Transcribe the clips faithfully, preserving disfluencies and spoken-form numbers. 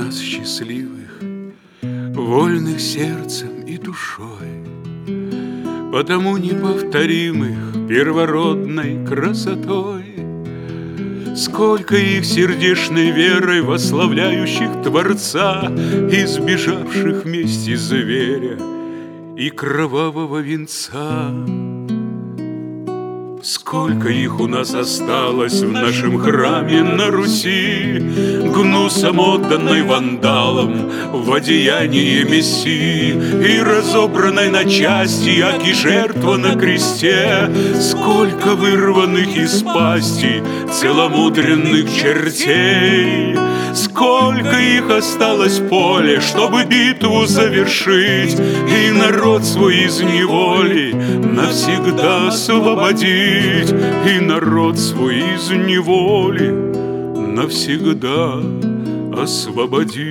нас счастливых, вольных сердцем и душой, потому неповторимых первородной красотой. Сколько их сердечной верой восславляющих Творца, избежавших мести зверя и кровавого венца. Сколько их у нас осталось в нашем храме на Руси, гнусом отданной вандалам в одеянии Мессии и разобранной на части, аки жертва на кресте. Сколько вырванных из пасти целомудренных чертей, сколько их осталось в поле, чтобы битву завершить и народ свой из неволи навсегда освободить. И народ свой из неволи навсегда освободить.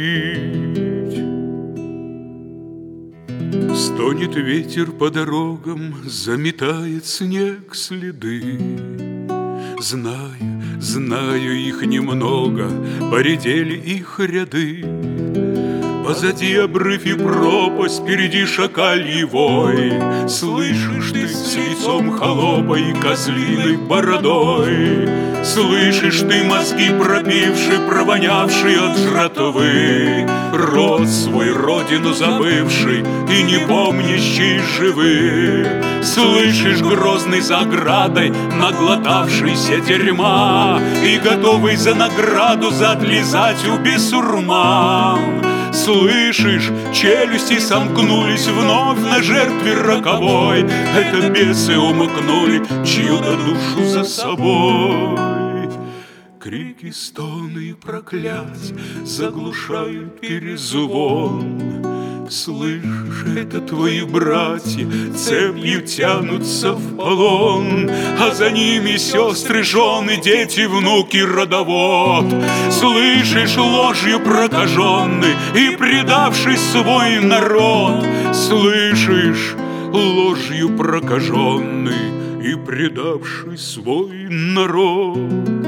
Стонет ветер по дорогам, заметает снег следы. Знаю, знаю их немного, поредели их ряды. Позади обрыв и пропасть, впереди шакальи вой. Слышишь ты с лицом холопа и козлиной бородой, слышишь ты мозги пропивший, провонявший от жратвы, род свой, родину забывший и не помнящий живых. Слышишь грозный за оградой наглотавшийся дерьма и готовый за награду заотлизать у бесурман. Слышишь, челюсти сомкнулись вновь на жертве роковой. Это бесы умыкнули чью-то душу за собой. Крики, стоны и проклятия заглушают перезвон. Слышишь, это твои братья цепью тянутся в полон, а за ними сестры, жены, дети, внуки, родовод. Слышишь, ложью прокаженный и предавший свой народ. Слышишь, ложью прокаженный и предавший свой народ.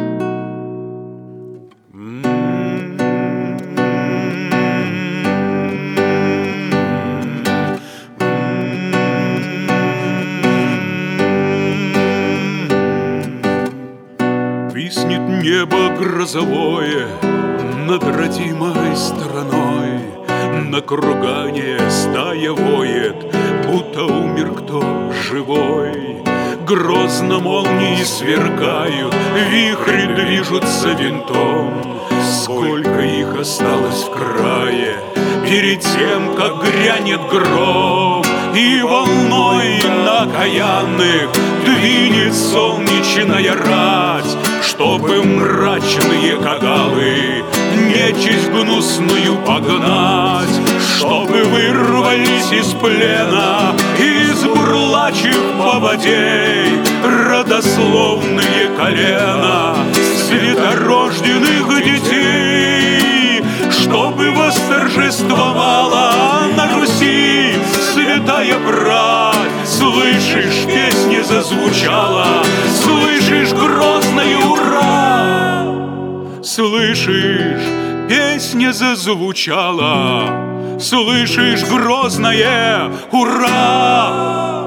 Виснет небо грозовое над родимой стороной, на кургане стая воет, будто умер кто живой. Грозно молнии сверкают, вихри движутся винтом. Сколько их осталось в крае перед тем, как грянет гром, и волной на окаянных двинет солнечная рать, чтобы мрачные кагалы нечисть гнусную погнать, чтобы вырвались из плена, из бурлачих поводей родословные колена светорожденных детей, чтобы восторжествовала на Руси святая брать. Слышишь, песня зазвучала, слышишь, грозное ура. Слышишь, песня зазвучала, слышишь, грозное ура.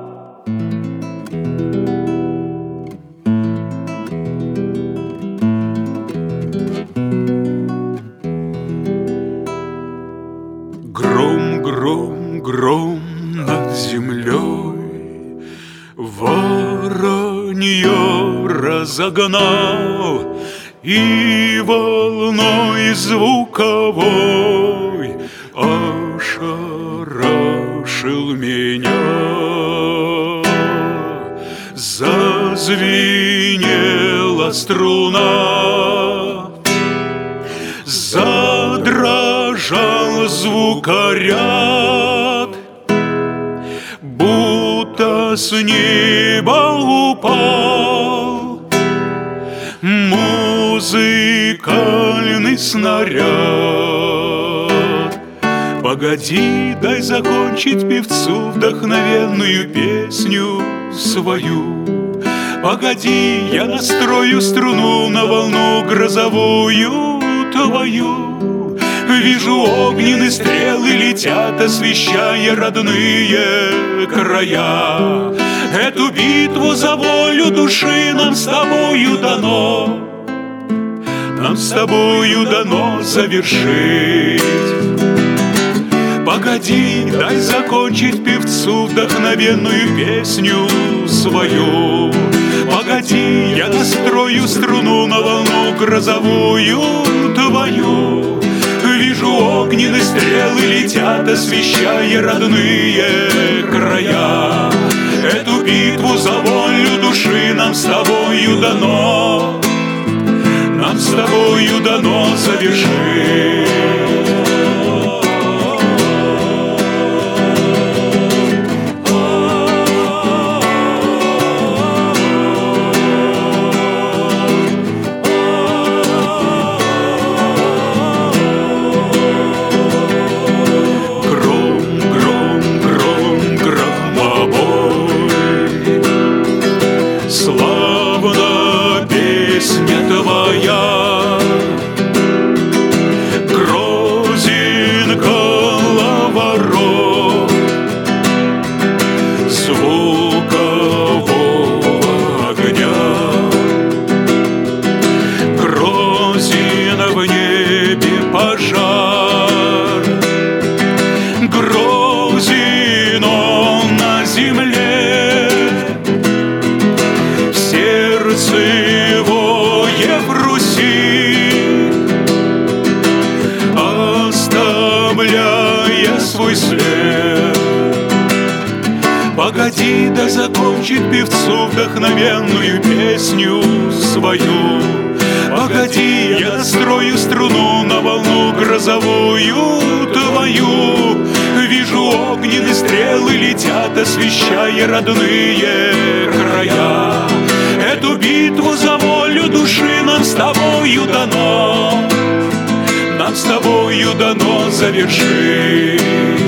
Гром, гром, гром над землей воронье разогнал, и волной звуковой ошарашил меня. Зазвенела струна, задрожал звукоряд, будто с неба упал музыкальный снаряд. Погоди, дай закончить певцу вдохновенную песню свою. Погоди, я настрою струну на волну грозовую твою. Вижу, огненные стрелы летят, освещая родные края. Эту битву за волю души нам с тобою дано, нам с тобою дано завершить. Погоди, дай закончить певцу вдохновенную песню свою. Погоди, я настрою струну на волну грозовую твою. Вижу, огненные стрелы летят, освещая родные края. Эту битву за волю души нам с тобою дано, нам с тобою дано завершить. Славна песня твоя, грозен коловорот звукового огня, грозен в небе пожар, грозен он на земле. Сердцевое в Руси, оставляя свой след. Погоди, да закончит певцу вдохновенную песню свою. Погоди, я настрою струну на волну грозовую твою. Вижу, огненные стрелы летят, освещая родные края. Эту битву за волю души нам с тобою дано, нам с тобою дано завершить.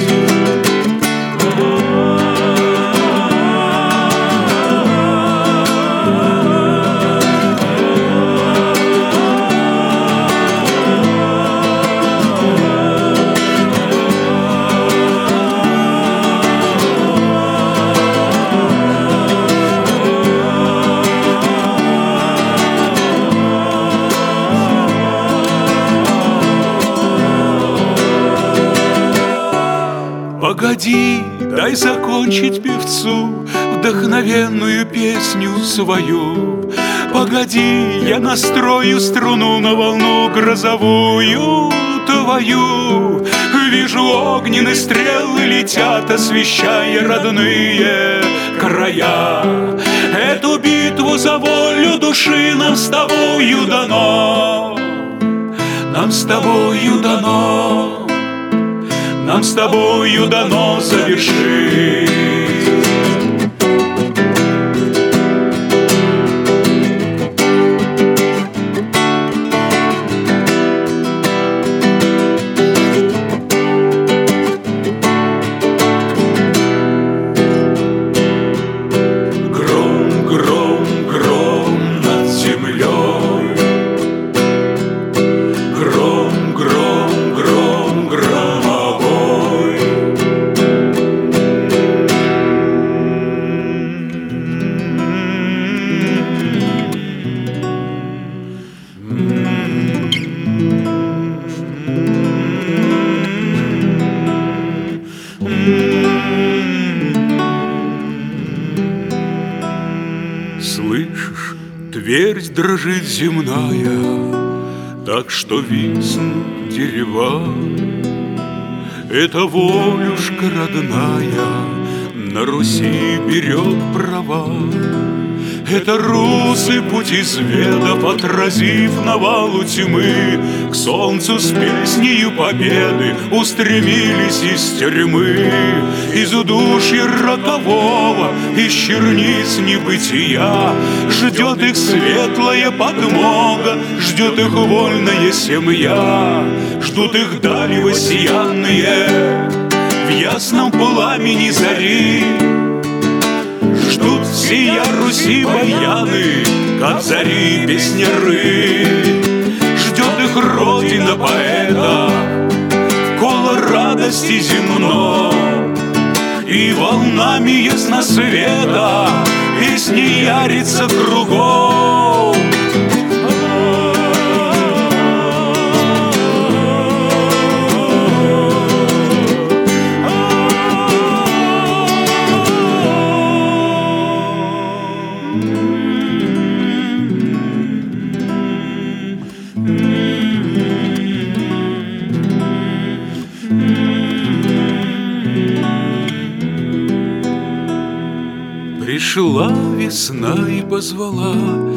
Погоди, дай закончить певцу вдохновенную песню свою. Погоди, я настрою струну на волну грозовую твою. Вижу, огненные стрелы летят, освещая родные края. Эту битву за волю души нам с тобою дано, нам с тобою дано, нам с тобою дано завершить. Гром, гром, гром над землей. Гром, гром, гром, громовой. Слышишь, твердь дрожит земная, так что виснут дерева. Эта волюшка родная на Руси берет права. Это русы путь изведав, отразив навалу тьмы, к солнцу с песнею победы устремились из тюрьмы. Из удушья рокового, из черниц небытия ждет их светлая подмога, ждет их вольная семья. Ждут их дали воссиянные в ясном пламени зари. Ждут сия Руси баяны, как зари песняры. Ждет их родина поэта радости земной. И волнами ясно света песни ярится кругом. Пришла весна и позвала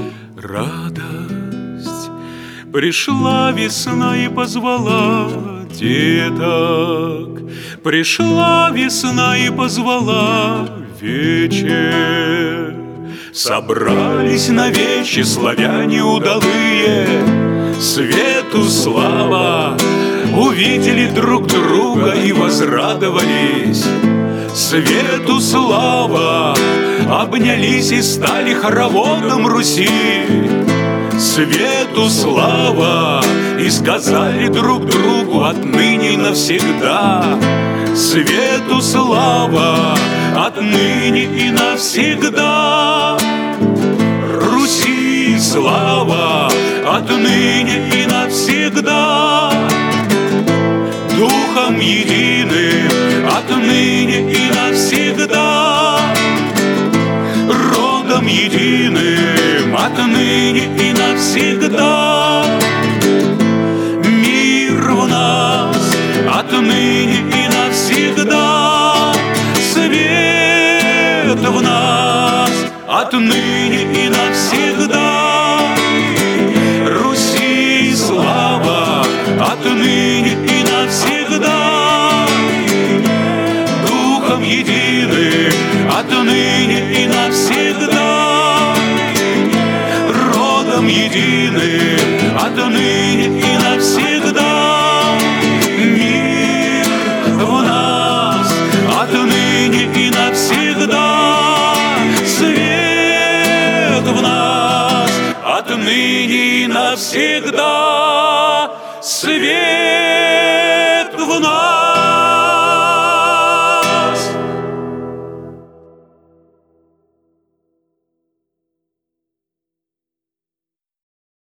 радость, пришла весна и позвала деток, пришла весна и позвала вечер. Собрались на вече славяне удалые, свету слава, увидели друг друга и возрадовались. Свету слава, обнялись и стали хороводом Руси. Свету слава, и сказали друг другу отныне и навсегда. Свету слава, отныне и навсегда. Руси слава, отныне и навсегда. Духом единым, отныне и навсегда. Родом единым, отныне и навсегда. Мир в нас, отныне и навсегда. Свет в нас, отныне и навсегда. Руси слава, отныне и навсегда. Духом единым, отныне и навсегда. Родом единым, отныне и навсегда. Мир в нас, отныне и навсегда. Свет в нас, отныне и навсегда. Свет